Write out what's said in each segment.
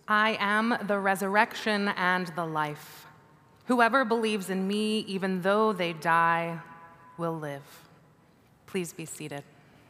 I am the resurrection and the life. Whoever believes in me, even though they die, will live. Please be seated.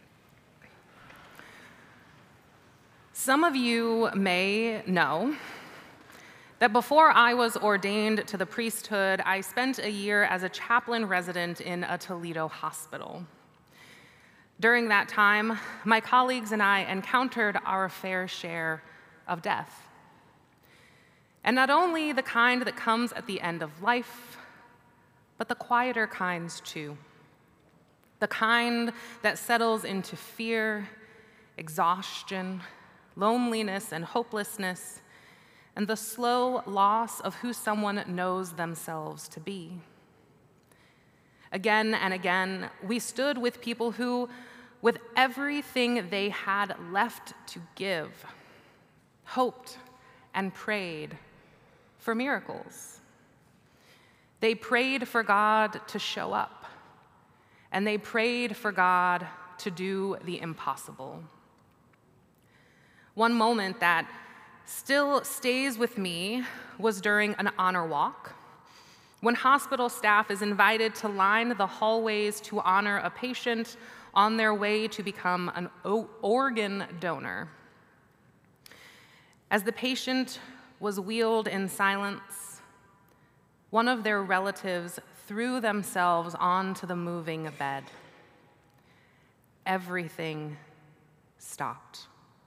Some of you may know that before I was ordained to the priesthood, I spent a year as a chaplain resident in a Toledo hospital. During that time, my colleagues and I encountered our fair share of death. And not only the kind that comes at the end of life, but the quieter kinds too. The kind that settles into fear, exhaustion, loneliness, and hopelessness, and the slow loss of who someone knows themselves to be. Again and again, we stood with people who, with everything they had left to give, hoped and prayed for miracles. They prayed for God to show up, and they prayed for God to do the impossible. One moment that still stays with me was during an honor walk, when hospital staff is invited to line the hallways to honor a patient on their way to become an organ donor. As the patient was wheeled in silence, one of their relatives threw themselves onto the moving bed. Everything stopped.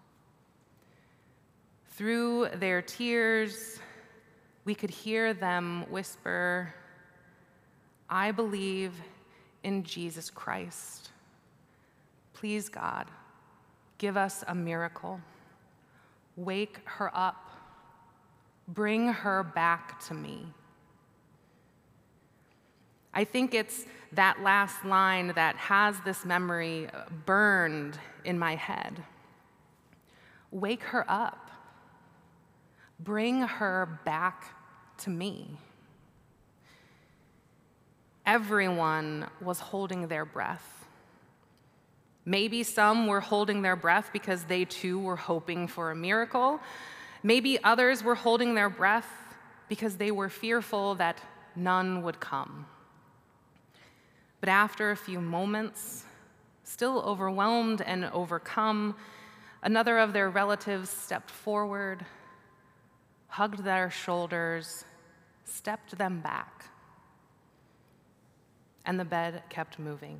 Through their tears, we could hear them whisper, "I believe in Jesus Christ. Please, God, give us a miracle. Wake her up. Bring her back to me." I think it's that last line that has this memory burned in my head. Wake her up. Bring her back to me. Everyone was holding their breath. Maybe some were holding their breath because they too were hoping for a miracle. Maybe others were holding their breath because they were fearful that none would come. But after a few moments, still overwhelmed and overcome, another of their relatives stepped forward, hugged their shoulders, stepped them back, and the bed kept moving.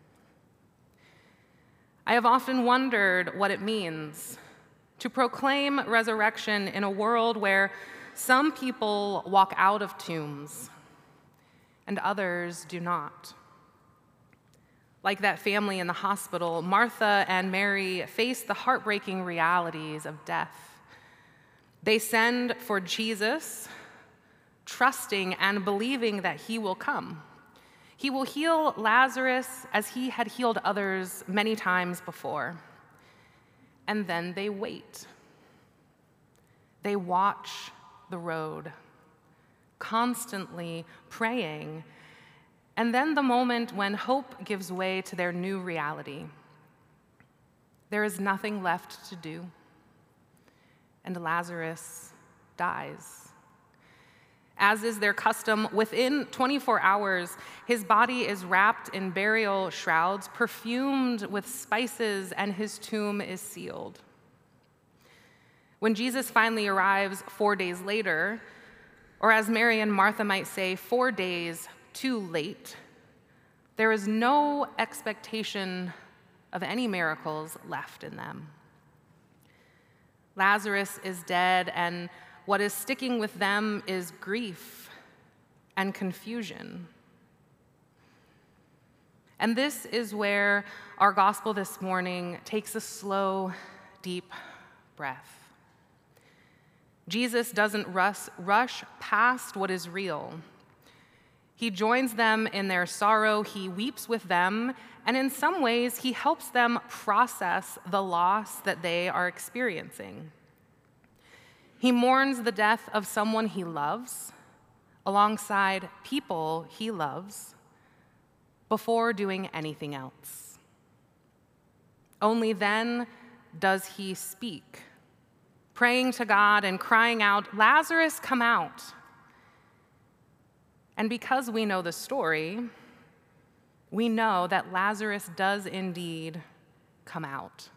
I have often wondered what it means to proclaim resurrection in a world where some people walk out of tombs and others do not. Like that family in the hospital, Martha and Mary face the heartbreaking realities of death. They send for Jesus, trusting and believing that he will come. He will heal Lazarus as he had healed others many times before. And then they wait. They watch the road, constantly praying. And then the moment when hope gives way to their new reality. There is nothing left to do, and Lazarus dies. As is their custom, within 24 hours, his body is wrapped in burial shrouds, perfumed with spices, and his tomb is sealed. When Jesus finally arrives 4 days later, or as Mary and Martha might say, 4 days too late, there is no expectation of any miracles left in them. Lazarus is dead, and what is sticking with them is grief and confusion. And this is where our gospel this morning takes a slow, deep breath. Jesus doesn't rush past what is real. He joins them in their sorrow, he weeps with them, and in some ways, he helps them process the loss that they are experiencing. He mourns the death of someone he loves, alongside people he loves, before doing anything else. Only then does he speak, praying to God and crying out, "Lazarus, come out." And because we know the story, we know that Lazarus does indeed come out.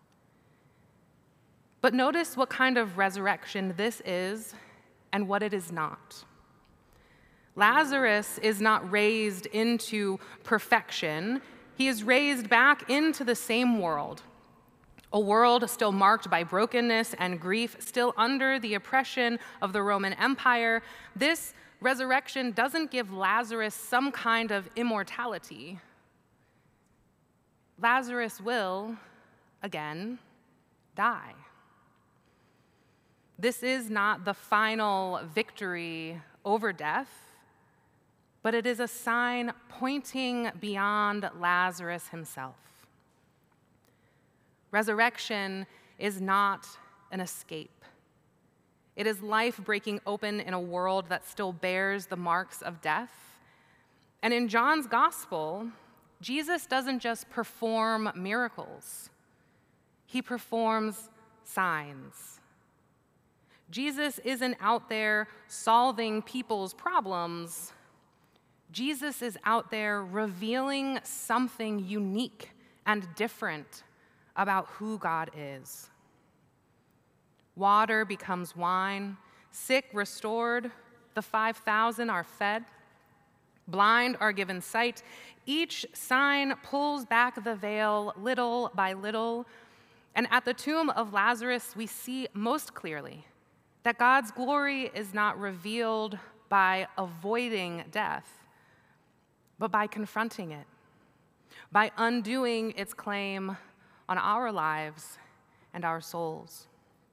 But notice what kind of resurrection this is and what it is not. Lazarus is not raised into perfection. He is raised back into the same world, a world still marked by brokenness and grief, still under the oppression of the Roman Empire. This resurrection doesn't give Lazarus some kind of immortality. Lazarus will, again, die. This is not the final victory over death, but it is a sign pointing beyond Lazarus himself. Resurrection is not an escape. It is life breaking open in a world that still bears the marks of death. And in John's gospel, Jesus doesn't just perform miracles, he performs signs. Jesus isn't out there solving people's problems. Jesus is out there revealing something unique and different about who God is. Water becomes wine, sick restored, the 5,000 are fed, blind are given sight. Each sign pulls back the veil little by little. And at the tomb of Lazarus, we see most clearly that God's glory is not revealed by avoiding death, but by confronting it, by undoing its claim on our lives and our souls.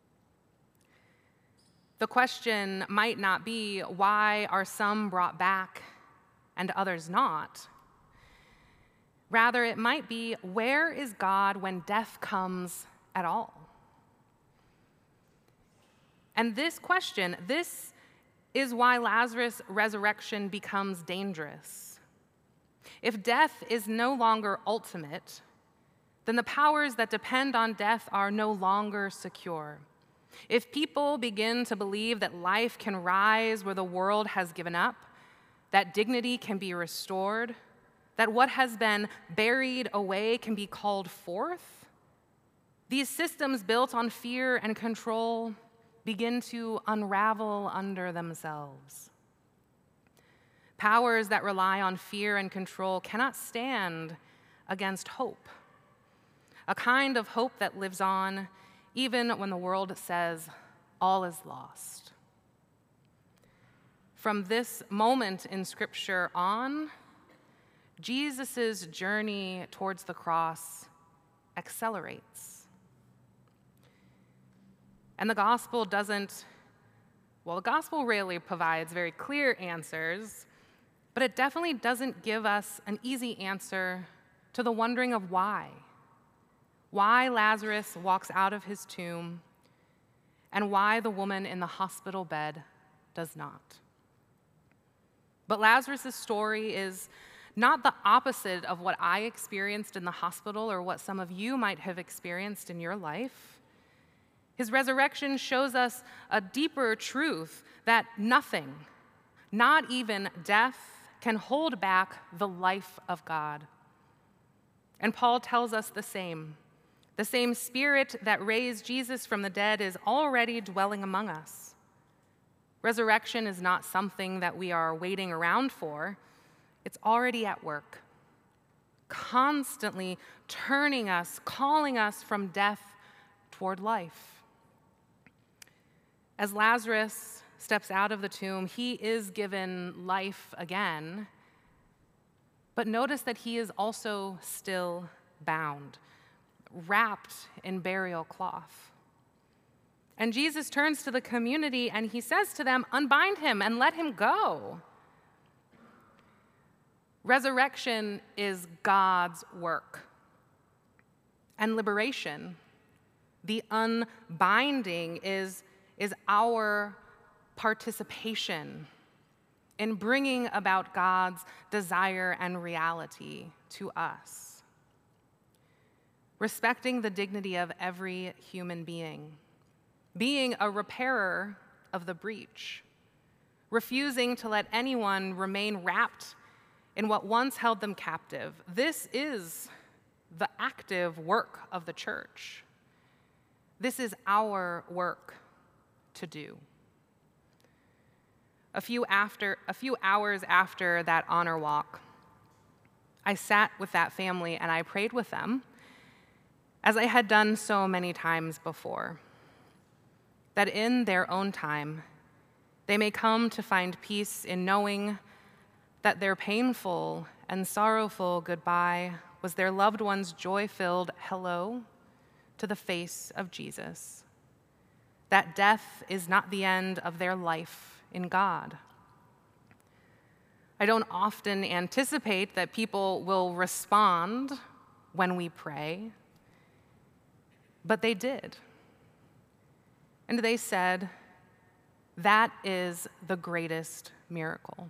The question might not be, why are some brought back and others not? Rather, it might be, where is God when death comes at all? And this question, this is why Lazarus' resurrection becomes dangerous. If death is no longer ultimate, then the powers that depend on death are no longer secure. If people begin to believe that life can rise where the world has given up, that dignity can be restored, that what has been buried away can be called forth, these systems built on fear and control begin to unravel under themselves. Powers that rely on fear and control cannot stand against hope, a kind of hope that lives on even when the world says all is lost. From this moment in Scripture on, Jesus' journey towards the cross accelerates. And the gospel rarely provides very clear answers, but it definitely doesn't give us an easy answer to the wondering of why. Why Lazarus walks out of his tomb, and why the woman in the hospital bed does not. But Lazarus' story is not the opposite of what I experienced in the hospital or what some of you might have experienced in your life. His resurrection shows us a deeper truth that nothing, not even death, can hold back the life of God. And Paul tells us the same. The same Spirit that raised Jesus from the dead is already dwelling among us. Resurrection is not something that we are waiting around for. It's already at work, constantly turning us, calling us from death toward life. As Lazarus steps out of the tomb, he is given life again, but notice that he is also still bound, wrapped in burial cloth. And Jesus turns to the community and he says to them, "Unbind him and let him go." Resurrection is God's work. And liberation, the unbinding, is our participation in bringing about God's desire and reality to us. Respecting the dignity of every human being, being a repairer of the breach, refusing to let anyone remain wrapped in what once held them captive. This is the active work of the church. This is our work to do. A few hours after that honor walk, I sat with that family and I prayed with them, as I had done so many times before, that in their own time, they may come to find peace in knowing that their painful and sorrowful goodbye was their loved one's joy-filled hello to the face of Jesus. That death is not the end of their life in God. I don't often anticipate that people will respond when we pray, but they did. And they said, "That is the greatest miracle."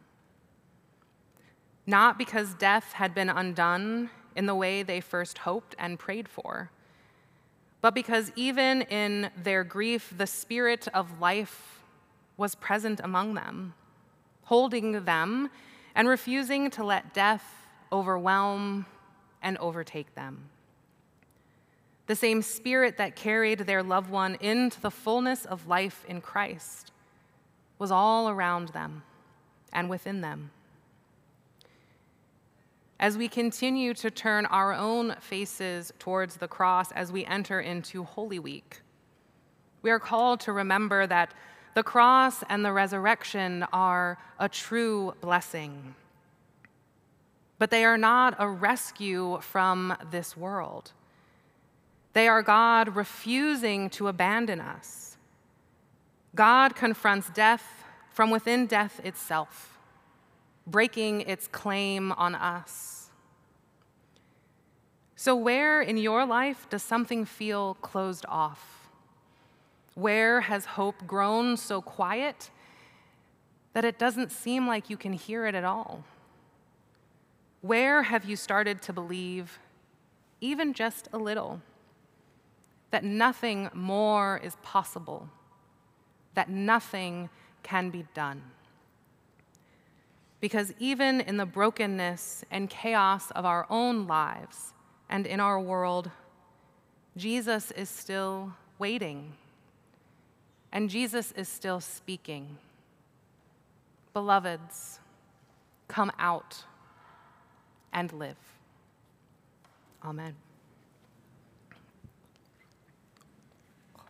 Not because death had been undone in the way they first hoped and prayed for, but because even in their grief, the spirit of life was present among them, holding them and refusing to let death overwhelm and overtake them. The same spirit that carried their loved one into the fullness of life in Christ was all around them and within them. As we continue to turn our own faces towards the cross as we enter into Holy Week, we are called to remember that the cross and the resurrection are a true blessing, but they are not a rescue from this world. They are God refusing to abandon us. God confronts death from within death itself, breaking its claim on us. So where in your life does something feel closed off? Where has hope grown so quiet that it doesn't seem like you can hear it at all? Where have you started to believe, even just a little, that nothing more is possible, that nothing can be done? Because even in the brokenness and chaos of our own lives and in our world, Jesus is still waiting, and Jesus is still speaking. Beloveds, come out and live. Amen.